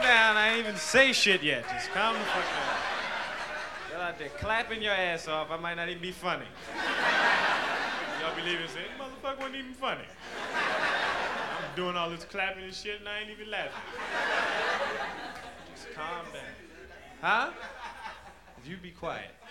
down. I ain't even say shit yet. Just calm the fuck down. Y'all out there clapping your ass off. I might not even be funny. Y'all be leaving and saying, motherfucker wasn't even funny. I'm doing all this clapping and shit and I ain't even laughing. Just calm down. Huh? You be quiet.